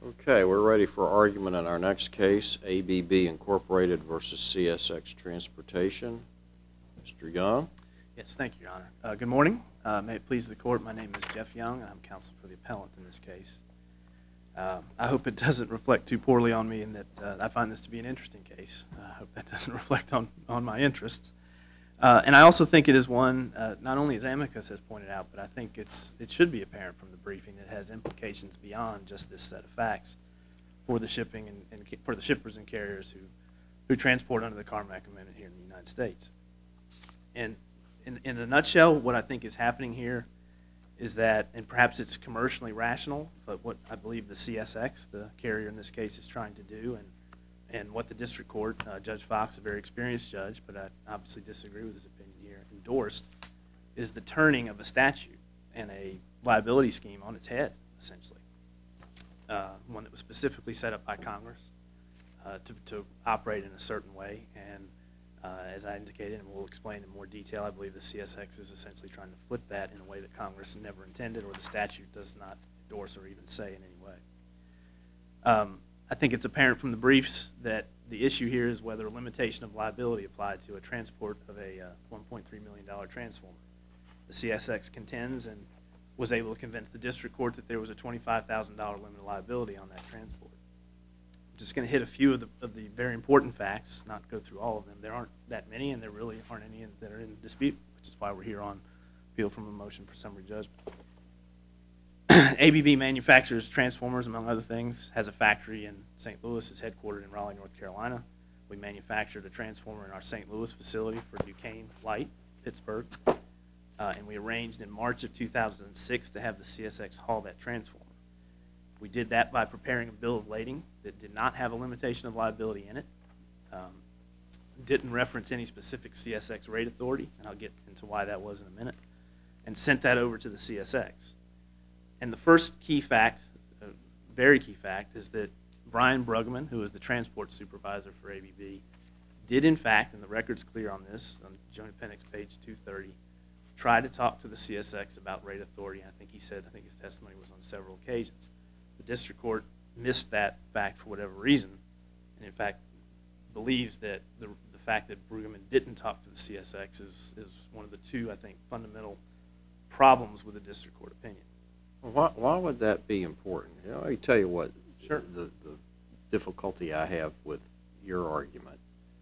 Okay, we're ready for argument in our next case, ABB Incorporated versus CSX Transportation. Mr. Young. Yes, thank you, Your Honor. Good morning. May it please the Court, my name is Jeff Young, and I'm counsel for the appellant in this case. I hope it doesn't reflect too poorly on me in that I find this to be an interesting case. I hope that doesn't reflect on my interests. And I also think it is one, not only as amicus has pointed out, but I think it should be apparent from the briefing that it has implications beyond just this set of facts for the shipping and for the shippers and carriers who transport under the Carmack Amendment here in the United States. And in a nutshell, what I think is happening here is that, and perhaps it's commercially rational, but what I believe the CSX, the carrier in this case, is trying to do, and what the district court, Judge Fox, a very experienced judge, but I obviously disagree with his opinion here, endorsed, is the turning of a statute and a liability scheme on its head, essentially. One that was specifically set up by Congress to operate in a certain way, and as I indicated, and we'll explain in more detail, I believe the CSX is essentially trying to flip that in a way that Congress never intended or the statute does not endorse or even say in any way. I think it's apparent from the briefs that the issue here is whether a limitation of liability applied to a transport of a $1.3 million transformer. The CSX contends and was able to convince the district court that there was a $25,000 limit of liability on that transport. I'm just going to hit a few of the very important facts, not go through all of them. There aren't that many, and there really aren't any that are in dispute, which is why we're here on appeal from a motion for summary judgment. ABB manufactures transformers, among other things, has a factory in St. Louis, is headquartered in Raleigh, North Carolina. We manufactured a transformer in our St. Louis facility for Duquesne Light, Pittsburgh, and we arranged in March of 2006 to have the CSX haul that transformer. We did that by preparing a bill of lading that did not have a limitation of liability in it, didn't reference any specific CSX rate authority, and I'll get into why that was in a minute, and sent that over to the CSX. And the first key fact, very key fact, is that Brian Bruggeman, who is the transport supervisor for ABB, did in fact, and the record's clear on this, on Joint Appendix page 230, try to talk to the CSX about rate authority, and I think his testimony was on several occasions. The district court missed that fact for whatever reason, and in fact believes that the fact that Bruggeman didn't talk to the CSX is one of the two, I think, fundamental problems with the district court opinion. Why would that be important? I tell you what, sure. The difficulty I have with your argument,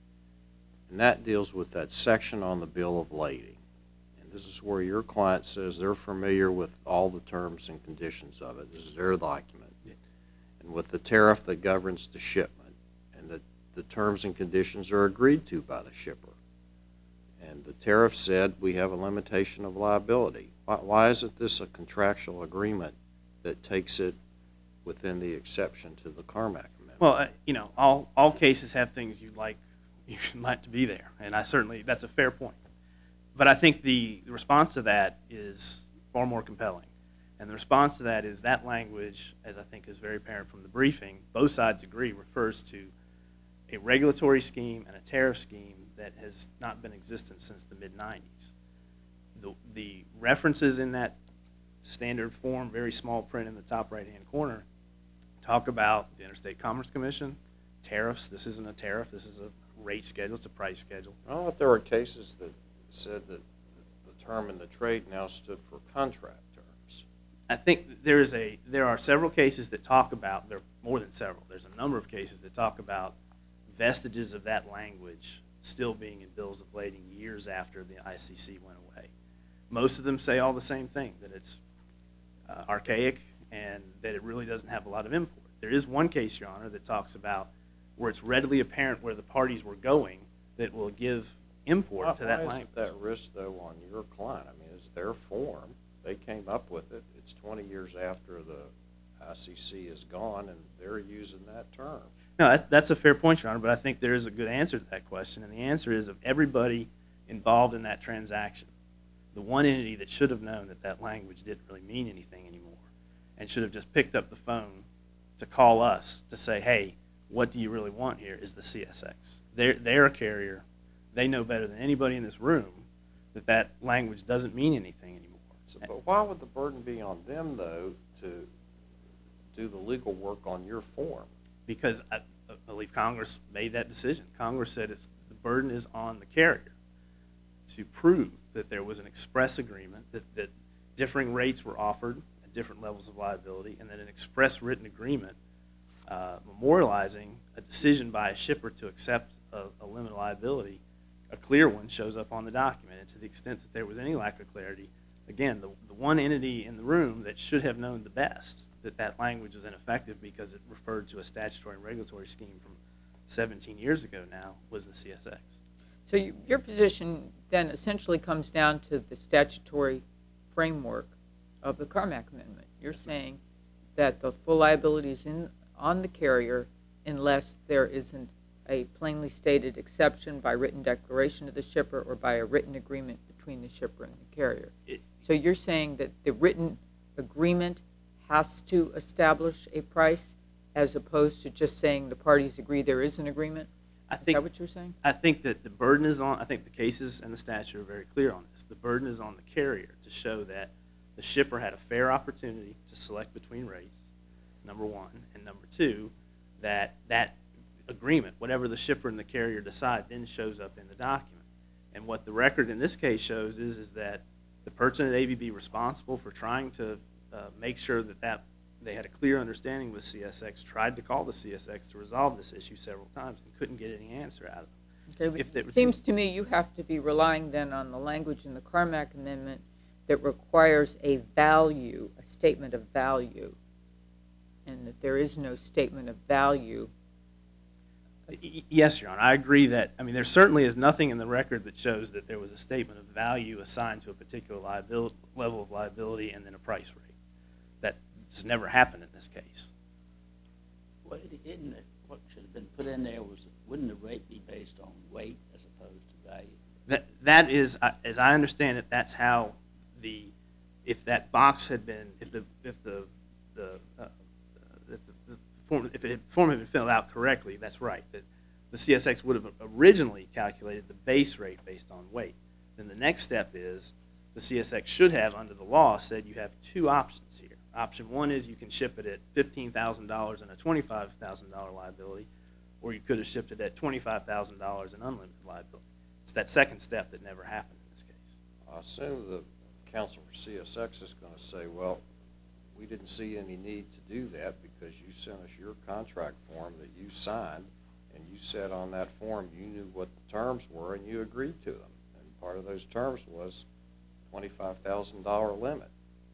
and that deals with that section on the bill of lading. And this is where your client says they're familiar with all the terms and conditions of it. This is their document. Yeah. And with the tariff that governs the shipment, and that the terms and conditions are agreed to by the shipper. And the tariff said we have a limitation of liability. Why isn't this a contractual agreement that takes it within the exception to the Carmack Amendment? Well, all cases have things you should like to be there, and that's a fair point. But I think the response to that is far more compelling. And the response to that is that language, as I think is very apparent from the briefing, both sides agree, refers to a regulatory scheme and a tariff scheme that has not been existent since the mid-'90s. The references in that standard form, very small print in the top right-hand corner, talk about the Interstate Commerce Commission, tariffs. This isn't a tariff. This is a rate schedule. It's a price schedule. I thought there were cases that said that the term in the trade now stood for contract terms. I think there are several cases that talk about, there are more than several, there's a number of cases that talk about vestiges of that language still being in bills of lading years after the ICC went away. Most of them say all the same thing, that it's archaic and that it really doesn't have a lot of import. There is one case, Your Honor, that talks about where it's readily apparent where the parties were going that will give import to that language. Why isn't that risk, though, on your client? I mean, it's their form. They came up with it. It's 20 years after the ICC is gone, and they're using that term. No, that's a fair point, Your Honor, but I think there is a good answer to that question, and the answer is of everybody involved in that transaction, the one entity that should have known that that language didn't really mean anything anymore and should have just picked up the phone to call us to say, hey, what do you really want here, is the CSX. They're a carrier. They know better than anybody in this room that that language doesn't mean anything anymore. But why would the burden be on them, though, to do the legal work on your form? Because I believe Congress made that decision. Congress said the burden is on the carrier to prove that there was an express agreement, that differing rates were offered at different levels of liability, and that an express written agreement memorializing a decision by a shipper to accept a limit of liability, a clear one, shows up on the document. And to the extent that there was any lack of clarity, again, the one entity in the room that should have known the best that language was ineffective because it referred to a statutory and regulatory scheme from 17 years ago now was the CSX. So your position then essentially comes down to the statutory framework of the Carmack Amendment. You're saying that the full liability is on the carrier unless there isn't a plainly stated exception by written declaration of the shipper or by a written agreement between the shipper and the carrier. So you're saying that the written agreement has to establish a price as opposed to just saying the parties agree there is an agreement? Is that what you're saying? I think that the burden is on, I think the cases and the statute are very clear on this. The burden is on the carrier to show that the shipper had a fair opportunity to select between rates, number one, and number two, that agreement, whatever the shipper and the carrier decide, then shows up in the document. And what the record in this case shows is that the person at ABB responsible for trying to make sure that they had a clear understanding with CSX tried to call the CSX to resolve this issue several times and couldn't get any answer out of them. Okay, it seems to me you have to be relying then on the language in the Carmack Amendment that requires a value, a statement of value, and that there is no statement of value. Yes, Your Honor, I agree that, I mean, there certainly is nothing in the record that shows that there was a statement of value assigned to a particular level of liability and then a price rate. That just never happened in this case. Well, isn't it, what should have been put in there was, wouldn't the rate be based on weight as opposed to value? That is, as I understand it, that's how if that box had been, if the form had been filled out correctly, that's right. That the CSX would have originally calculated the base rate based on weight. Then the next step is the CSX should have, under the law, said you have two options here. Option one is you can ship it at $15,000 and a $25,000 liability, or you could have shipped it at $25,000 and unlimited liability. It's that second step that never happened in this case. I assume the counsel for CSX is going to say, well, we didn't see any need to do that because you sent us your contract form that you signed, and you said on that form you knew what the terms were and you agreed to them. And part of those terms was $25,000 limit.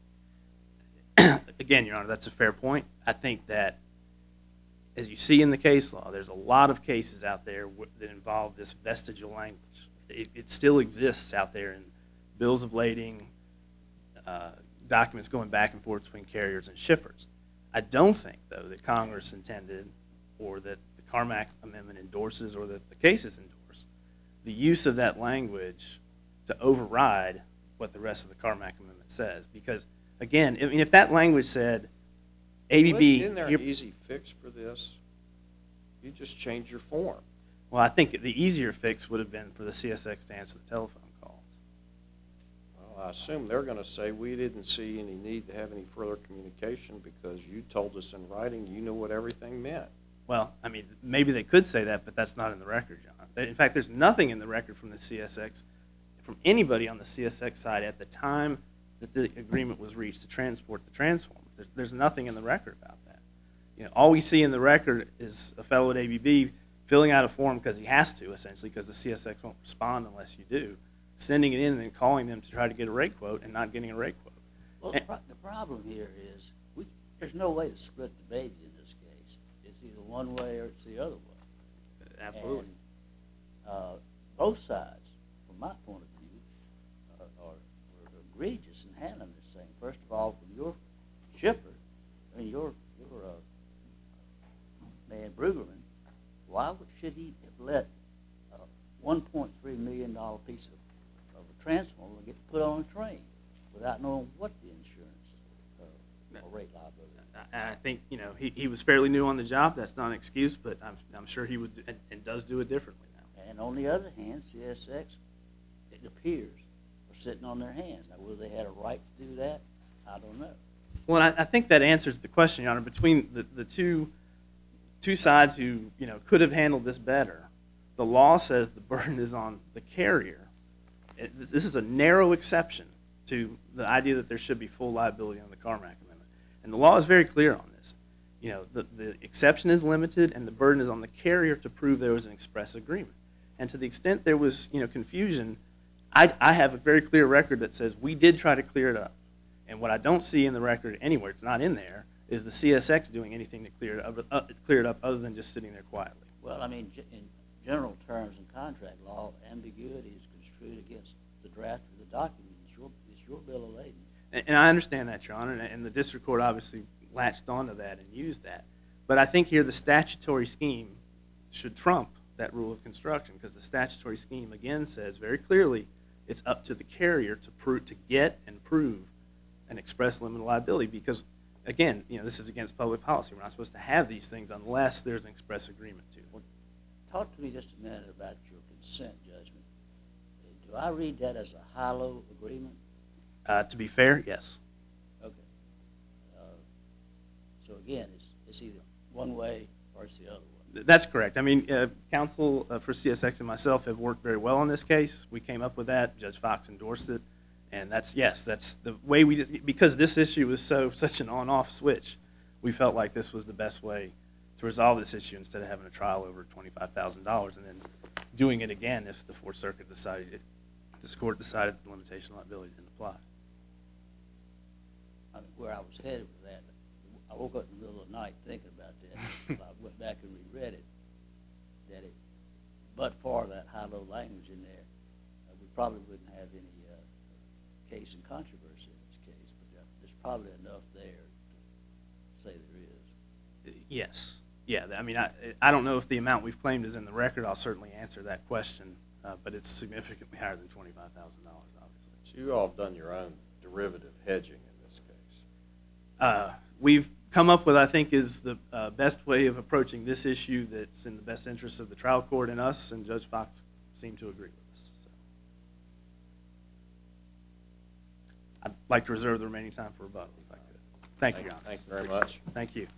Again, Your Honor, that's a fair point. I think that, as you see in the case law, there's a lot of cases out there that involve this vestigial language. It still exists out there in bills of lading, documents going back and forth between carriers and shippers. I don't think, though, that Congress intended, or that the Carmack Amendment endorses, or that the cases endorse, the use of that language to override what the rest of the Carmack Amendment says. Because, again, I mean, if that language said, ABB... Isn't there an easy fix for this? You just change your form. Well, I think the easier fix would have been for the CSX to answer the telephone calls. Well, I assume they're going to say we didn't see any need to have any further communication because you told us in writing you knew what everything meant. Well, I mean, maybe they could say that, but that's not in the record, John. In fact, there's nothing in the record from the CSX, from anybody on the CSX side at the time that the agreement was reached to transport the transformer. There's nothing in the record about that. You know, all we see in the record is a fellow at ABB filling out a form because he has to, essentially, because the CSX won't respond unless you do, sending it in and then calling them to try to get a rate quote and not getting a rate quote. Well, the problem here is there's no way to split the baby in this case. It's either one way or it's the other way. Absolutely. And both sides, from my point of view, are egregious in handling this thing. First of all, from your shipper, I mean your man Brueggemann, why should he have let a $1.3 million piece of a transformer get put on a train without knowing what the insurance or rate liability? I think, you know, he was fairly new on the job. That's not an excuse, but I'm sure he would and does do it differently now. And on the other hand, CSX, it appears, are sitting on their hands. Now, whether they had a right to do that, I don't know. Well, I think that answers the question, Your Honor. Between the two sides who could have handled this better, the law says the burden is on the carrier. This is a narrow exception to the idea that there should be full liability on the Carmack Amendment. And the law is very clear on this. The exception is limited, and the burden is on the carrier to prove there was an express agreement. And to the extent there was confusion, I have a very clear record that says we did try to clear it up. And what I don't see in the record anywhere, it's not in there, is the CSX doing anything to clear it up other than just sitting there quietly. Well, I mean, in general terms in contract law, ambiguity is construed against the draft of the document. It's your bill of lading. And I understand that, Your Honor, and the district court obviously latched onto that and used that. But I think here the statutory scheme should trump that rule of construction, because the statutory scheme, again, says very clearly it's up to the carrier to get and prove an express limit of liability, because, again, this is against public policy. We're not supposed to have these things unless there's an express agreement to it. Well, talk to me just a minute about your consent judgment. Do I read that as a high-low agreement? To be fair, yes. Okay. So, again, it's either one way or it's the other way. That's correct. I mean, counsel for CSX and myself have worked very well on this case. We came up with that. Judge Fox endorsed it. And that's the way we did, because this issue was such an on-off switch, we felt like this was the best way to resolve this issue instead of having a trial over $25,000 and then doing it again if the Fourth Circuit this court decided the limitation of liability didn't apply. I mean, where I was headed with that, I woke up in the middle of the night thinking about that. I went back and reread it, but for that high-low language in there, we probably wouldn't have any case and controversy in this case, but there's probably enough there to say there is. Yes. Yeah, I mean, I don't know if the amount we've claimed is in the record. I'll certainly answer that question, but it's significantly higher than $25,000, obviously. So you all have done your own derivative hedging in this case. We've come up with, I think, is the best way of approaching this issue that's in the best interest of the trial court and us, and Judge Fox seemed to agree with us. So. I'd like to reserve the remaining time for rebuttal, if I could. Thank you, Your Honor. Thank you very much. Thank you.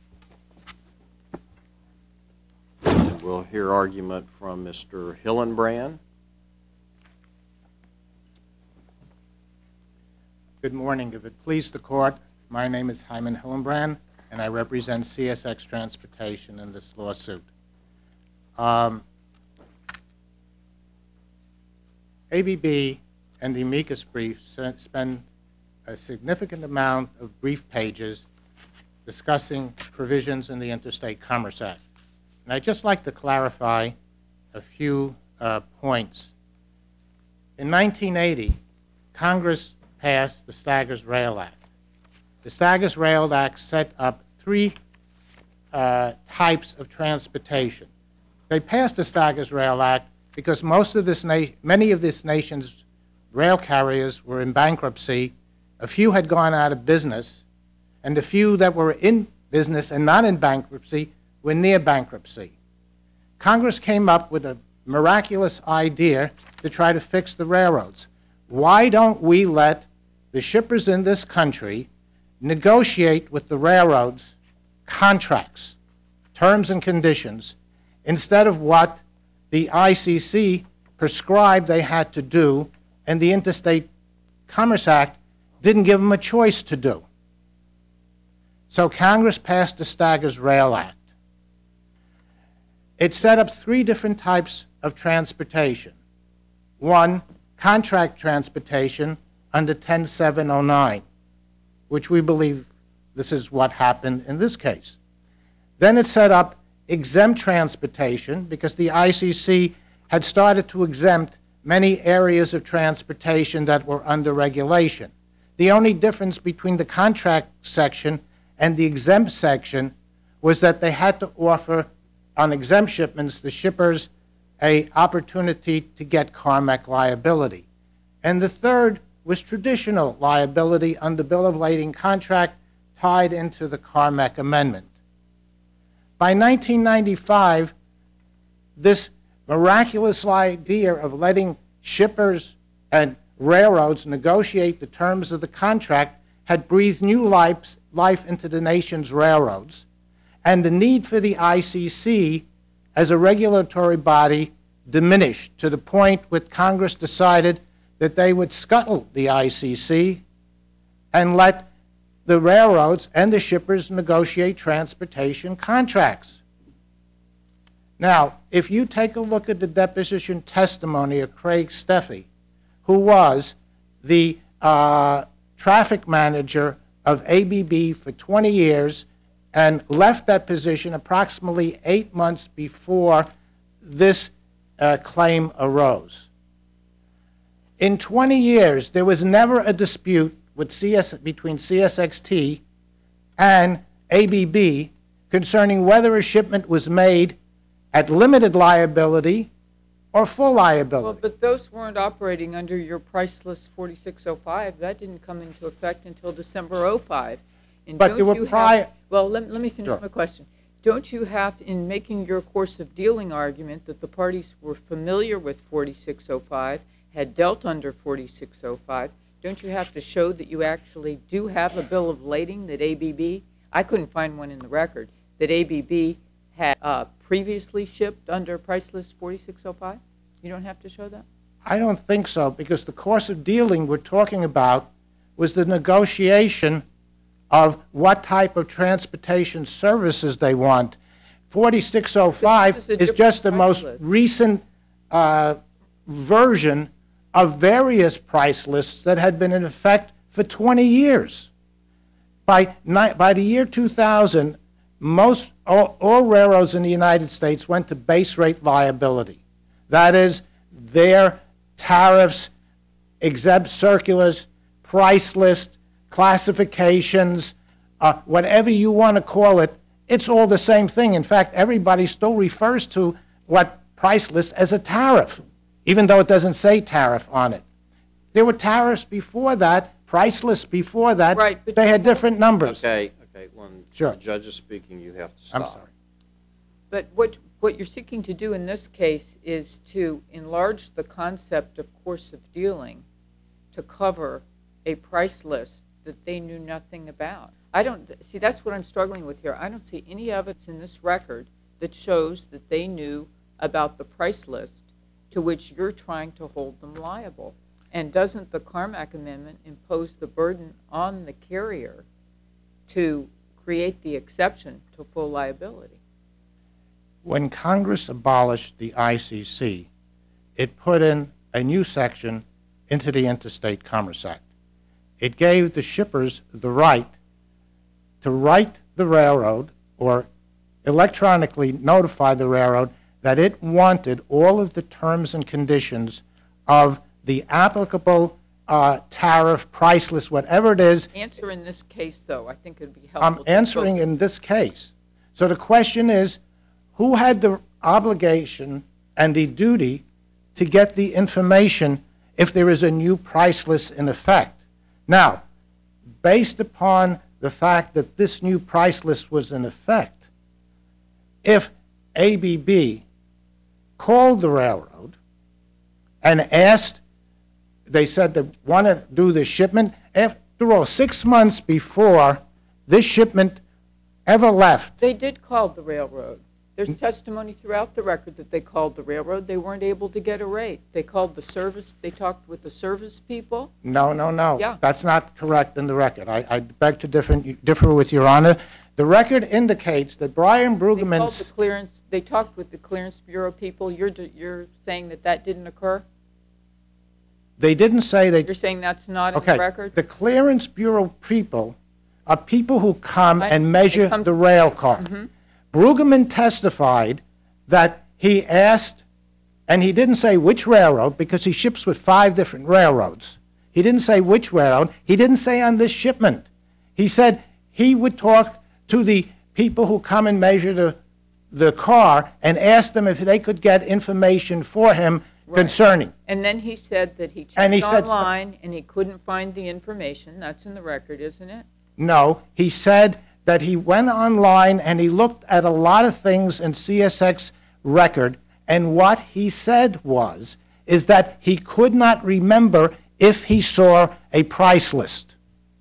And we'll hear argument from Mr. Hillenbrand. Good morning. If it please the court, my name is Hyman Hillenbrand, and I represent CSX Transportation in this lawsuit. ABB and the amicus brief spend a significant amount of brief pages discussing provisions in the Interstate Commerce Act. And I'd just like to clarify a few points. In 1980, Congress passed the Staggers Rail Act. The Staggers Rail Act set up three types of transportation. They passed the Staggers Rail Act because many of this nation's rail carriers were in bankruptcy. A few had gone out of business, and the few that were in business and not in bankruptcy were near bankruptcy. Congress came up with a miraculous idea to try to fix the railroads. Why don't we let the shippers in this country negotiate with the railroads contracts, terms and conditions, instead of what the ICC prescribed they had to do, and the Interstate Commerce Act didn't give them a choice to do. So Congress passed the Staggers Rail Act. It set up three different types of transportation. One, contract transportation under 10709, which we believe this is what happened in this case. Then it set up exempt transportation because the ICC had started to exempt many areas of transportation that were under regulation. The only difference between the contract section and the exempt section was that they had to offer on exempt shipments the shippers an opportunity to get Carmack liability. And the third was traditional liability under bill of lading contract tied into the Carmack Amendment. By 1995, this miraculous idea of letting shippers and railroads negotiate the terms of the contract had breathed new life into the nation's railroads, and the need for the ICC as a regulatory body diminished to the point where Congress decided that they would scuttle the ICC and let the railroads and the shippers negotiate transportation contracts. Now, if you take a look at the deposition testimony of Craig Steffi, who was the traffic manager of ABB for 20 years and left that position approximately 8 months before this claim arose. In 20 years, there was never a dispute between CSXT and ABB concerning whether a shipment was made at limited liability or full liability. Well, but those weren't operating under your price list 4605. That didn't come into effect until December 05. And but there were prior... Well, let me finish my question. Don't you have, in making your course of dealing argument, that the parties were familiar with 4605, had dealt under 4605, don't you have to show that you actually do have a bill of lading that ABB, I couldn't find one in the record, that ABB had previously shipped under price list 4605? You don't have to show that? I don't think so, because the course of dealing we're talking about was the negotiation of what type of transportation services they want. 4605 is just the most recent version of various price lists that had been in effect for 20 years. By the year 2000, all railroads in the United States went to base rate liability. That is, their tariffs, exempt circulars, price list, classifications, whatever you want to call it, it's all the same thing. In fact, everybody still refers to what price list as a tariff, even though it doesn't say tariff on it. There were tariffs before that, price lists before that. Right, but they had different numbers. Okay. When Sure. the judge is speaking, you have to stop. I'm sorry. But what you're seeking to do in this case is to enlarge the concept of course of dealing to cover a price list that they knew nothing about. See, that's what I'm struggling with here. I don't see any evidence in this record that shows that they knew about the price list to which you're trying to hold them liable. And doesn't the Carmack Amendment impose the burden on the carrier to create the exception to full liability? When Congress abolished the ICC, it put in a new section into the Interstate Commerce Act. It gave the shippers the right to write the railroad or electronically notify the railroad that it wanted all of the terms and conditions of the applicable tariff, price list, whatever it is. Answer in this case, though. I think it would be helpful. I'm answering in this case. So the question is, who had the obligation and the duty to get the information if there is a new price list in effect? Now, based upon the fact that this new price list was in effect, if ABB called the railroad and asked, they said they want to do this shipment, after all, 6 months before this shipment ever left. They did call the railroad. There's testimony throughout the record that they called the railroad. They weren't able to get a rate. They called the service. They talked with the service people. No. Yeah. That's not correct in the record. I beg to differ with Your Honor. The record indicates that Brian Brueggemann's... They talked with the Clearance Bureau people. You're saying that didn't occur? They didn't say they... You're saying that's not in the record? The Clearance Bureau people are people who come and measure the rail car. Mm-hmm. Brueggemann testified that he asked, and he didn't say which railroad, because he ships with 5 different railroads. He didn't say which railroad. He didn't say on this shipment. He said he would talk to the people who come and measure the car and ask them if they could get information for him concerning. And then he said that he checked online and he couldn't find the information. That's in the record, isn't it? No. He said that he went online and he looked at a lot of things in CSX record, and what he said is that he could not remember if he saw a price list.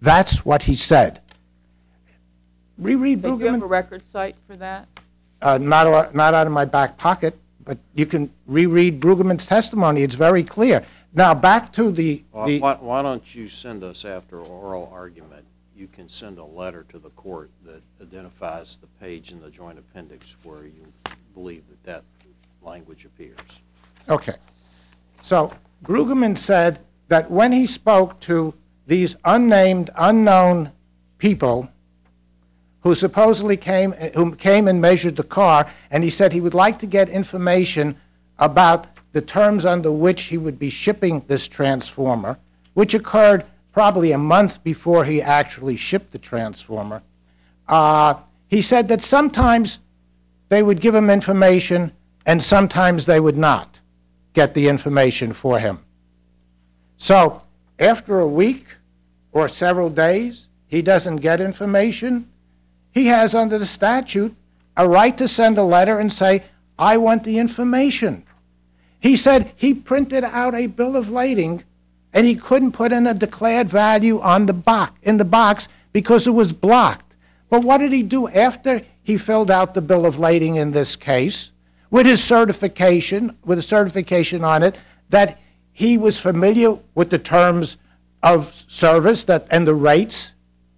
That's what he said. Reread Do you have a Brueggemann. record site for that? Not out of my back pocket, but you can reread Brueggemann's testimony. It's very clear. Now, back to the... Why don't you send us, after oral argument, you can send a letter to the court that identifies the page in the joint appendix where you believe that language appears. Okay. So Brueggemann said that when he spoke to these unnamed, unknown people who supposedly came and measured the car, and he said he would like to get information about the terms under which he would be shipping this transformer, which occurred probably a month before he actually shipped the transformer. He said that sometimes they would give him information and sometimes they would not get the information for him. So after a week or several days, he doesn't get information. He has, under the statute, a right to send a letter and say, I want the information. He said he printed out a bill of lading and he couldn't put in a declared value in the box because it was blocked. But what did he do after he filled out the bill of lading in this case with a certification on it that he was familiar with the terms of service and the rates?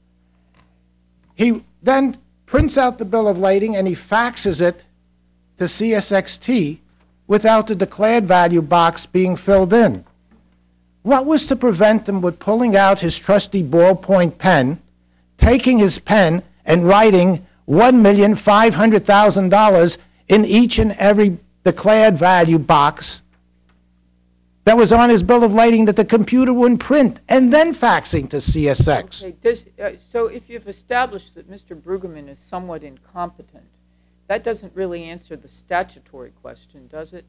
He then prints out the bill of lading and he faxes it to CSXT without the declared value box being filled in. What was to prevent him with pulling out his trusty ballpoint pen, taking his pen and writing $1,500,000 in each and every declared value box that was on his bill of lading that the computer wouldn't print, and then faxing to CSX? Okay. So if you've established that Mr. Brueggemann is somewhat incompetent, that doesn't really answer the statutory question, does it?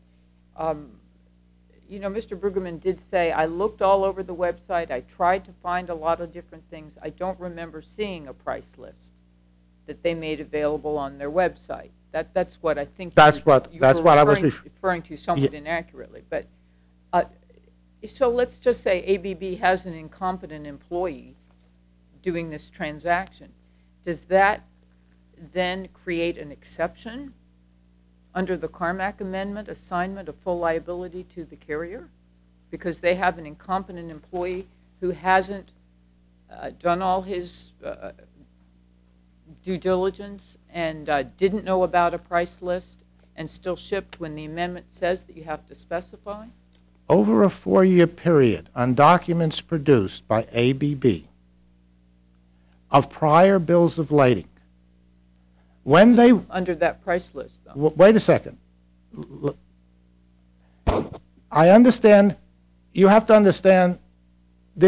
Mr. Brueggemann did say, I looked all over the website, I tried to find a lot of different things. I don't remember seeing a price list that they made available on their website. That's what I think you were referring to somewhat inaccurately. But so let's just say ABB has an incompetent employee doing this transaction. Does that then create an exception under the Carmack Amendment, assignment of full liability to the carrier? Because they have an incompetent employee who hasn't done all his due diligence and didn't know about a price list and still shipped when the amendment says that you have to specify? Over a 4-year period, on documents produced by ABB of prior bills of lading, when they... Under that price list, though. Wait a second. I understand. You have to understand they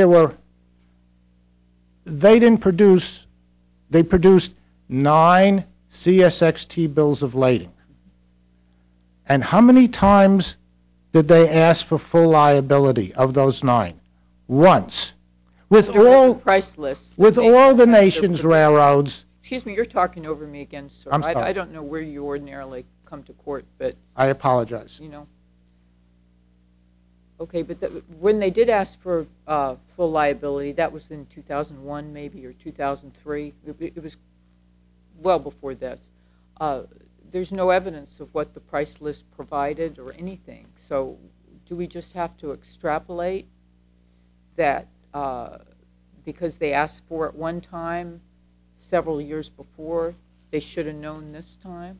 produced 9 CSXT bills of lading. And how many times did they ask for full liability of those 9? Once. With all the nation's railroads. Excuse me, you're talking over me again, sir. I'm sorry. I don't know where you ordinarily come to court, but... I apologize. Okay, but when they did ask for full liability, that was in 2001 maybe, or 2003. It was well before this. There's no evidence of what the price list provided or anything. So do we just have to extrapolate that because they asked for it one time several years before, they should have known this time?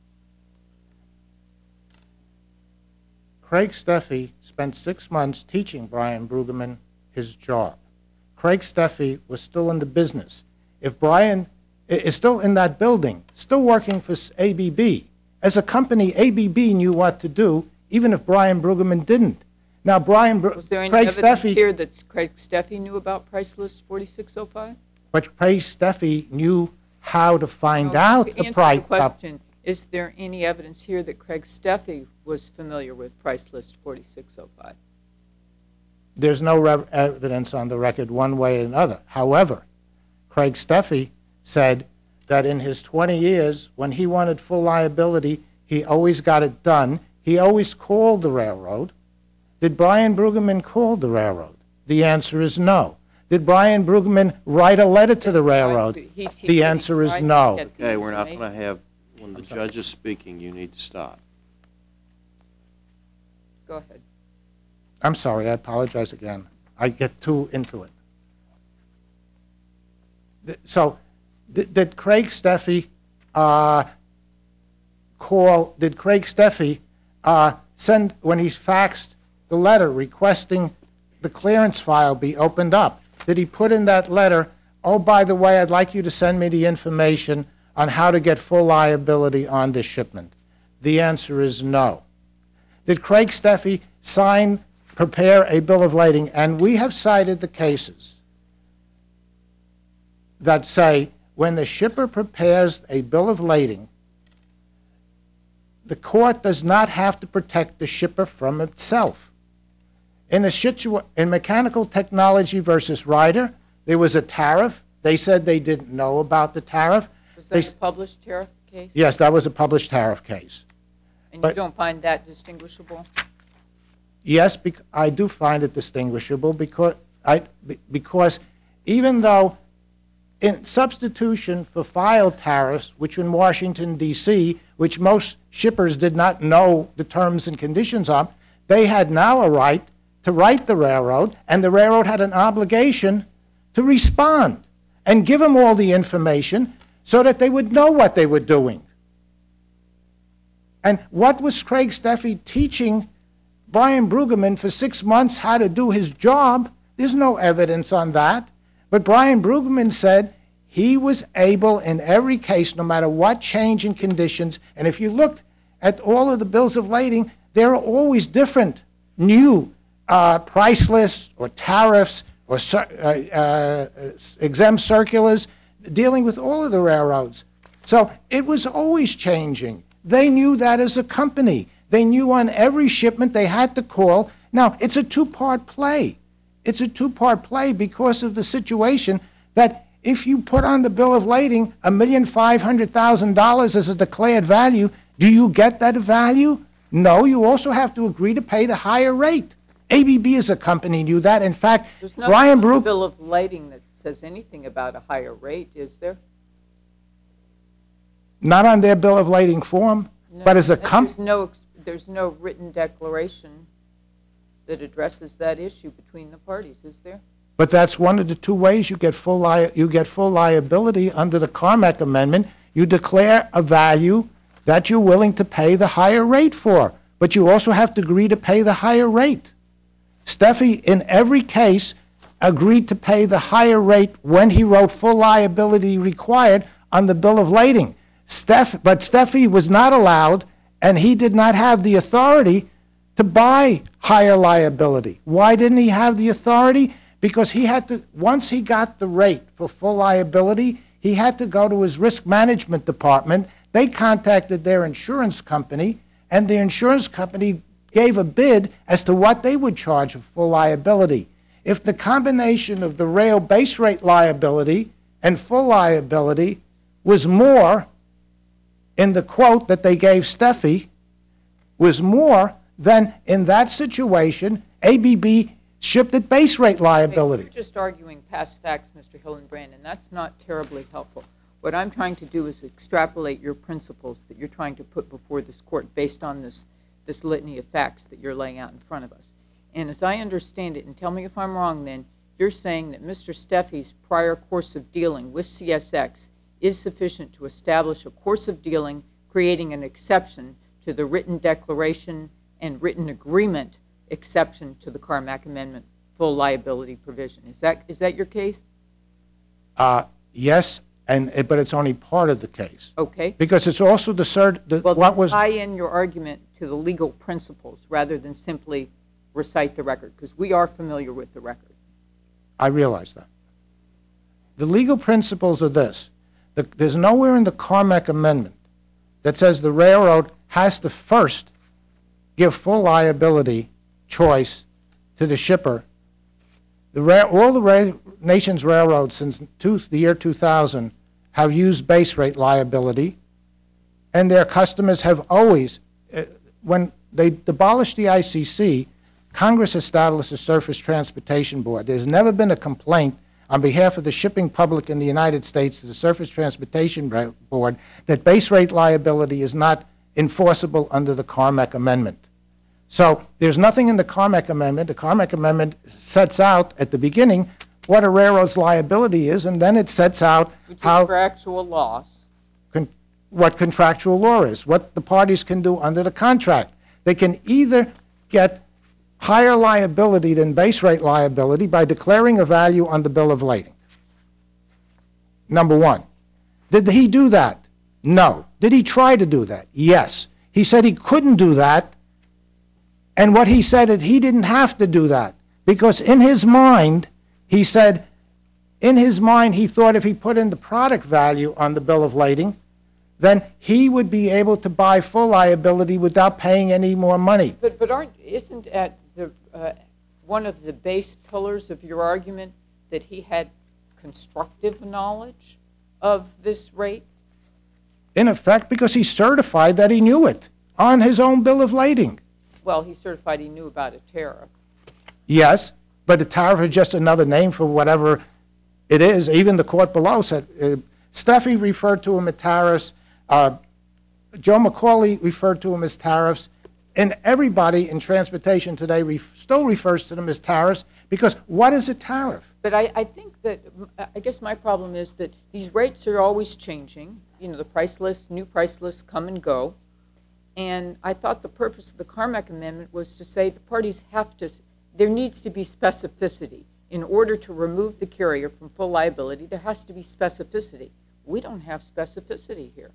Craig Steffi spent 6 months teaching Brian Brueggemann his job. Craig Steffi was still in the business. If Brian is still in that building, still working for ABB, as a company, ABB knew what to do, even if Brian Brueggemann didn't. Now, was there any evidence here that Craig Steffi knew about price list 4605? But Craig Steffi knew how to find out the price. Answer the question. Is there any evidence here that Craig Steffi was familiar with price list 4605? There's no evidence on the record one way or another. However, Craig Steffi said that in his 20 years, when he wanted full liability, he always got it done. He always called the railroad. Did Brian Brueggemann call the railroad? The answer is no. Did Brian Brueggemann write a letter to the railroad? He The answer is tried to no. get the Okay, we're not information. going to have, when the judge is speaking, you need to stop. Go ahead. I'm sorry, I apologize again. I get too into it. So, did Craig Steffi send, when he faxed the letter requesting the clearance file be opened up, did he put in that letter, oh, by the way, I'd like you to send me the information on how to get full liability on this shipment? The answer is no. Did Craig Steffi prepare a bill of lading? And we have cited the cases that say when the shipper prepares a bill of lading, the court does not have to protect the shipper from itself. In Mechanical Technology versus Ryder, there was a tariff. They said they didn't know about the tariff. Was that a published tariff case? Yes, that was a published tariff case. And you don't find that distinguishable? Yes, I do find it distinguishable because even though in substitution for filed tariffs, which in Washington, D.C., which most shippers did not know the terms and conditions of, they had now a right to write the railroad, and the railroad had an obligation to respond and give them all the information so that they would know what they were doing. And what was Craig Steffi teaching Brian Brueggemann for 6 months how to do his job? There's no evidence on that. But Brian Brueggemann said he was able in every case, no matter what change in conditions, and if you looked at all of the bills of lading, there are always different new price lists or tariffs or exempt circulars dealing with all of the railroads. So it was always changing. They knew that as a company. They knew on every shipment they had to call. Now, it's a two-part play. It's a two-part play because of the situation that if you put on the bill of lading $1,500,000 as a declared value, do you get that value? No, you also have to agree to pay the higher rate. ABB as a company knew that. In fact, There's Brian nothing on the Brueggemann... bill of lading that says anything about a higher rate, is there? Not on their bill of lading form, No, but as a there's no written declaration that addresses that issue between the parties, is there? But that's one of the two ways you get full liability under the Carmack Amendment. You declare a value that you're willing to pay the higher rate for, but you also have to agree to pay the higher rate. Steffi, in every case, agreed to pay the higher rate when he wrote full liability required on the bill of lading. But Steffi was not allowed, and he did not have the authority to buy higher liability. Why didn't he have the authority? Because he had to, once he got the rate for full liability, he had to go to his risk management department. They contacted their insurance company, and the insurance company gave a bid as to what they would charge for full liability. If the combination of the rail base rate liability and full liability was more, in the quote that they gave Steffi, was more, then in that situation, ABB shipped at base rate liability. You're just arguing past facts, Mr. Hillenbrand, and that's not terribly helpful. What I'm trying to do is extrapolate your principles that you're trying to put before this court based on this litany of facts that you're laying out in front of us. And as I understand it, and tell me if I'm wrong then, you're saying that Mr. Steffi's prior course of dealing with CSX is sufficient to establish a course of dealing creating an exception to the written declaration and written agreement exception to the Carmack Amendment full liability provision. Is that your case? Yes, but it's only part of the case. Okay. Because it's also tie in your argument to the legal principles rather than simply recite the record, because we are familiar with the record. I realize that. The legal principles are this. There's nowhere in the Carmack Amendment that says the railroad has to first give full liability choice to the shipper. All the nation's railroads since the year 2000 have used base rate liability, and their customers have always, when they abolished the ICC, Congress established the Surface Transportation Board. There's never been a complaint on behalf of the shipping public in the United States to the Surface Transportation Board that base rate liability is not enforceable under the Carmack Amendment. So there's nothing in the Carmack Amendment. The Carmack Amendment sets out at the beginning what a railroad's liability is, and then it sets out how contractual loss. What contractual law is, what the parties can do under the contract. They can either get higher liability than base rate liability by declaring a value on the bill of lading. Number one. Did he do that? No. Did he try to do that? Yes. He said he couldn't do that, and what he said is he didn't have to do that, because in his mind, he said, in his mind, he thought if he put in the product value on the bill of lading, then he would be able to buy full liability without paying any more money. But isn't at the one of the base pillars of your argument that he had constructive knowledge of this rate? In effect, because he certified that he knew it on his own bill of lading. Well, he certified he knew about a tariff. Yes, but the tariff is just another name for whatever it is. Even the court below said, Steffi referred to him as tariffs. Joe McCauley referred to them as tariffs, and everybody in transportation today still refers to them as tariffs, because what is a tariff? But I think that, I guess my problem is that these rates are always changing. You know, the price lists, new price lists come and go, and I thought the purpose of the Carmack Amendment was to say the parties have to, there needs to be specificity. In order to remove the carrier from full liability, there has to be specificity. We don't have specificity here.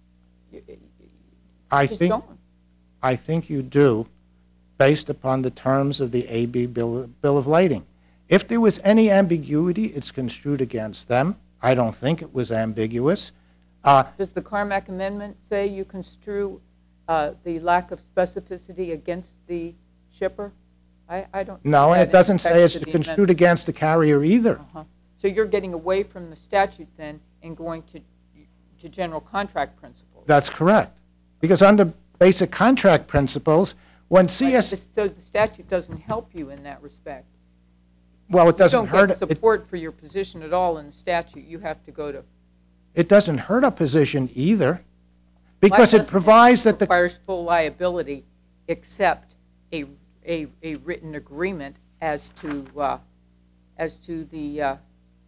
I think you do, based upon the terms of the AB Bill of Lading. If there was any ambiguity, it's construed against them. I don't think it was ambiguous. Does the Carmack Amendment say you construe the lack of specificity against the shipper? I don't. No, and it doesn't say it's construed against the carrier either. So you're getting away from the statute then and going to general contract principles. That's correct. Because under basic contract principles, when CS... So the statute doesn't help you in that respect. Well, it doesn't hurt... You don't get support for your position at all in the statute. You have to go to... It doesn't hurt a position either, because it provides that the... It requires full liability except a written agreement as to the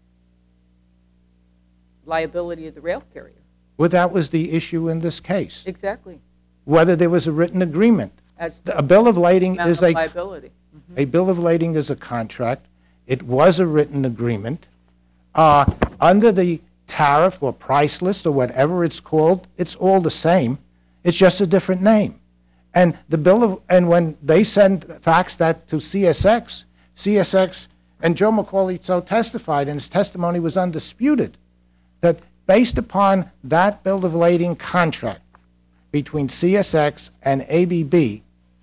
liability of the rail carrier. Well, that was the issue in this case. Exactly. Whether there was a written agreement. A bill of lading is a liability. A bill of lading is a contract. It was a written agreement. Under the tariff or price list or whatever it's called, it's all the same. It's just a different name. And when they faxed that to CSX, and Joe McCauley so testified, and his testimony was undisputed, that based upon that bill of lading contract between CSX and ABB,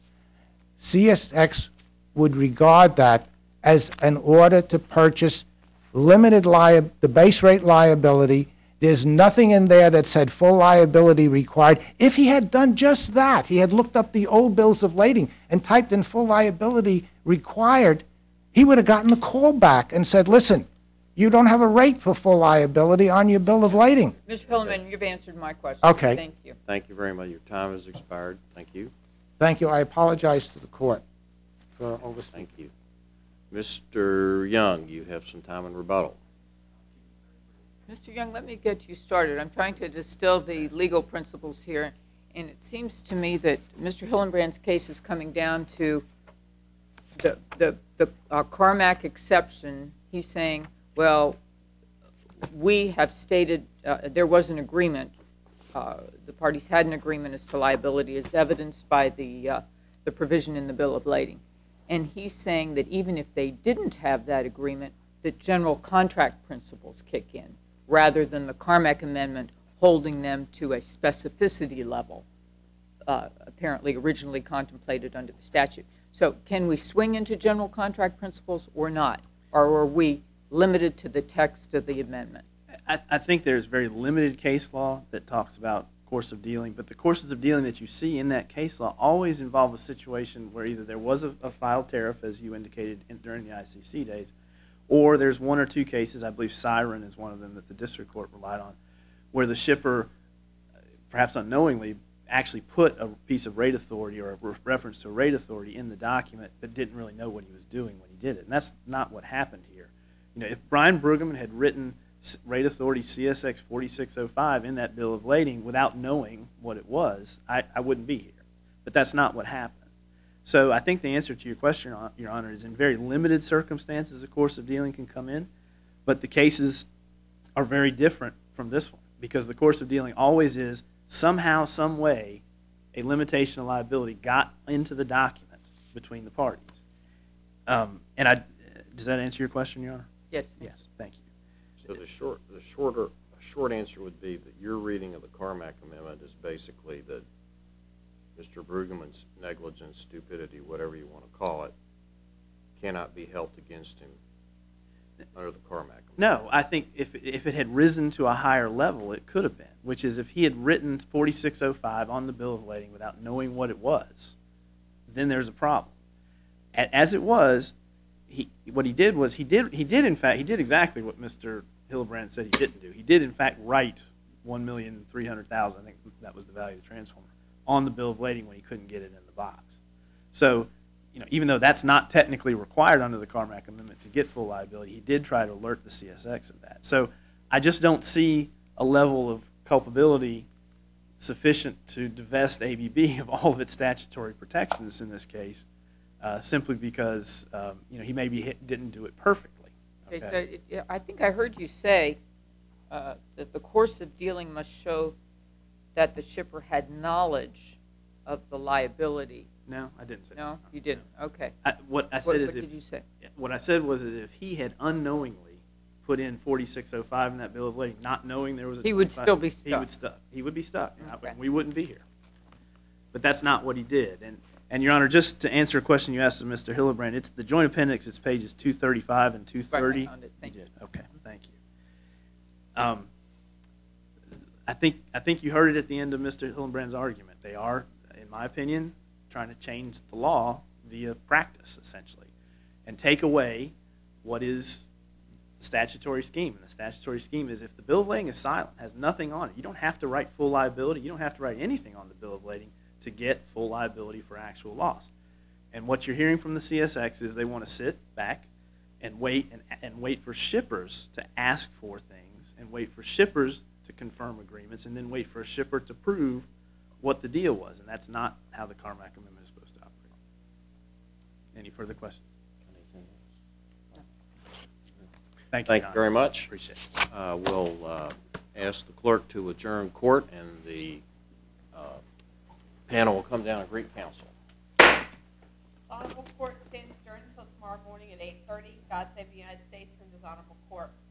CSX would regard that as an order to purchase the base rate liability. There's nothing in there that said full liability required. If he had done just that, he had looked up the old bills of lading and typed in full liability required, he would have gotten the call back and said, listen, you don't have a rate for full liability on your bill of lading. Mr. Hillman, you've answered my question. Okay. Thank you. Thank you very much. Your time has expired. Thank you. Thank you. I apologize to the court for overstepping. Thank you. Mr. Young, you have some time in rebuttal. Mr. Young, let me get you started. I'm trying to distill the legal principles here, and it seems to me that Mr. Hillenbrand's case is coming down to the Carmack exception. He's saying, well, we have stated there was an agreement. The parties had an agreement as to liability as evidenced by the provision in the bill of lading. And he's saying that even if they didn't have that agreement, that general contract principles kick in, rather than the Carmack Amendment holding them to a specificity level, apparently originally contemplated under the statute. So can we swing into general contract principles or not? Or are we limited to the text of the amendment? I think there's very limited case law that talks about course of dealing, but the courses of dealing that you see in that case law always involve a situation where either there was a filed tariff, as you indicated during the ICC days, or there's one or two cases, I believe Siren is one of them that the district court relied on, where the shipper, perhaps unknowingly, actually put a piece of rate authority or a reference to a rate authority in the document but didn't really know what he was doing when he did it. And that's not what happened here. If Brian Brueggemann had written rate authority CSX 4605 in that bill of lading without knowing what it was, I wouldn't be here. But that's not what happened. So I think the answer to your question, Your Honor, is in very limited circumstances a course of dealing can come in, but the cases are very different from this one because the course of dealing always is somehow, some way, a limitation of liability got into the document between the parties. Does that answer your question, Your Honor? Yes. Yes, thank you. So the short answer would be that your reading of the Carmack Amendment is basically that Mr. Brueggemann's negligence, stupidity, whatever you want to call it, cannot be held against him under the Carmack Amendment. No, I think if it had risen to a higher level, it could have been, which is if he had written 4605 on the bill of lading without knowing what it was, then there's a problem. As it was, what he did was he did exactly what Mr. Hillebrand said he didn't do. He did, in fact, write $1,300,000, I think that was the value of the transformer, on the bill of lading when he couldn't get it in the box. So, even though that's not technically required under the Carmack Amendment to get full liability, he did try to alert the CSX of that. So I just don't see a level of culpability sufficient to divest ABB of all of its statutory protections in this case, simply because he maybe didn't do it perfectly. Okay. So I think I heard you say that the course of dealing must show that the shipper had knowledge of the liability. No, I didn't say that. No, you didn't. Okay. What did you say? What I said was that if he had unknowingly put in 4605 in that bill of lading, not knowing there was a he would still be stuck. He would be stuck. Okay. We wouldn't be here. But that's not what he did. And Your Honor, just to answer a question you asked of Mr. Hillebrand, it's the joint appendix. It's pages 235 and 230. Right, I found it. Thank you. Okay, thank you. I think you heard it at the end of Mr. Hillebrand's argument. They are, in my opinion, trying to change the law via practice, essentially, and take away what is the statutory scheme. And the statutory scheme is if the bill of lading is silent, has nothing on it, you don't have to write full liability. You don't have to write anything on the bill of lading to get full liability for actual loss. And what you're hearing from the CSX is they want to sit back and wait for shippers to ask for things and wait for shippers to confirm agreements and then wait for a shipper to prove what the deal was. And that's not how the Carmack Amendment is supposed to operate. Any further questions? Thank you very much. Appreciate it. We'll ask the clerk to adjourn court, and the panel will come down and greet counsel. The Honorable Court stands adjourned until tomorrow morning at 8:30. God save the United States and His Honorable Court.